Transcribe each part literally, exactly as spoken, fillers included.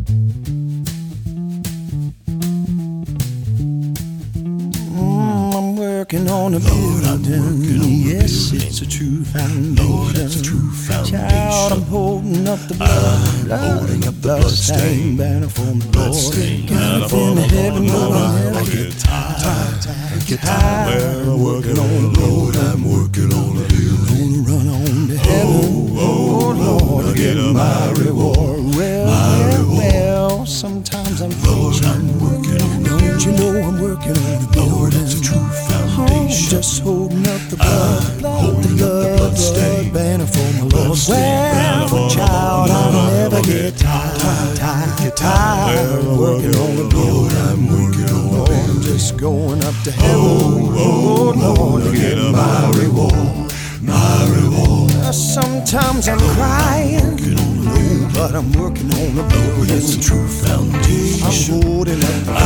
Working on a building, yes, it's a true foundation. Child, I'm holding up the blood, blood, up the bloodstained banner for my Lord. Got in heaven, but I'll never get tired. Get tired of working on the Lord. I'm working on a building. Gonna run on to heaven, oh Lord, to get my reward. Well, well, well, sometimes I'm Lord, I'm working on the building. Don't you know I'm working on the building? It's a true foundation. Just holding up the blood, blood, the blood, blood banner for my Lord. Well, child, I'll never get tired, tired, get tired of working on the Lord. I'm working on the Lord. I'm just going up to heaven, oh Lord, to get my reward, my reward. Sometimes I'm crying, but I'm working on the Lord. It's a true foundation. I'm holding up the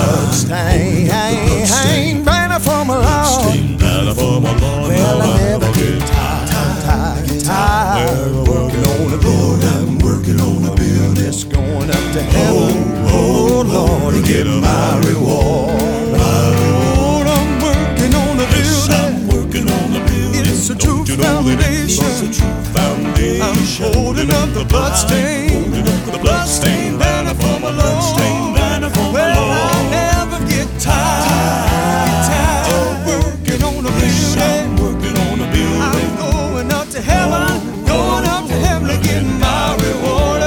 bloodstained banner for my Lord. Well, I never get tired, tired, get tired of working on the Lord. I'm working on the building. It's going up to heaven, oh Lord, to get my reward. Lord, I'm working on the building. I'm working on the building. It's a true foundation. It's a true foundation. I'm holding up the bloodstained, the bloodstained banner for my Lord. Well, I never get tired, get tired of working on the building. I'm working on the building. I'm going up to heaven, going up to heaven to get my reward.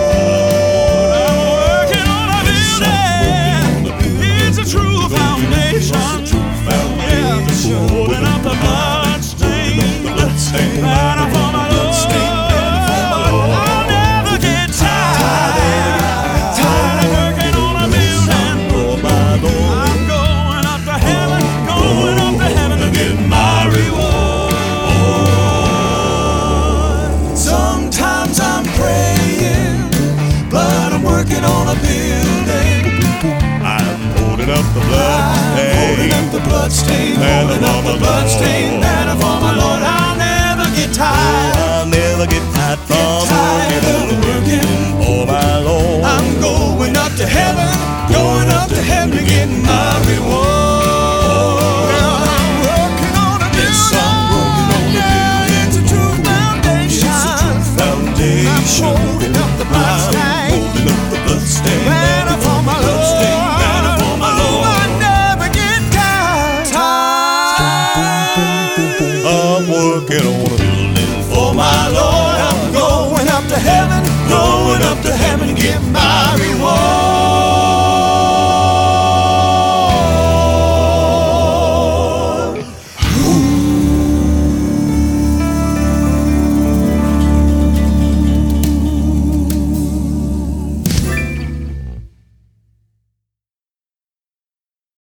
I'm working on the building. It's a true foundation. Yeah, holding up the bloodstained banner for my Lord. I'll never get tired, tired of working on a building. I'm going up to heaven, going up to heaven to get my reward. Sometimes I'm praying, but I'm working on a building. I'm holding up the blood, holding up the bloodstained, holding up the bloodstained banner for my Lord. I'll never get tired. I'll never get tired from Tired of working for my Lord. I'm going up to heaven, going up to heaven to get my reward. Well, I'm working on a building. Yeah, it's a true foundation. It's a true foundation. I'm holding up the bloodstained, holding up the bloodstained banner for my Lord. banner for my Lord. I never get tired. Tired. I'm working on a building for my Lord. I'm going up to heaven, going up to heaven to get my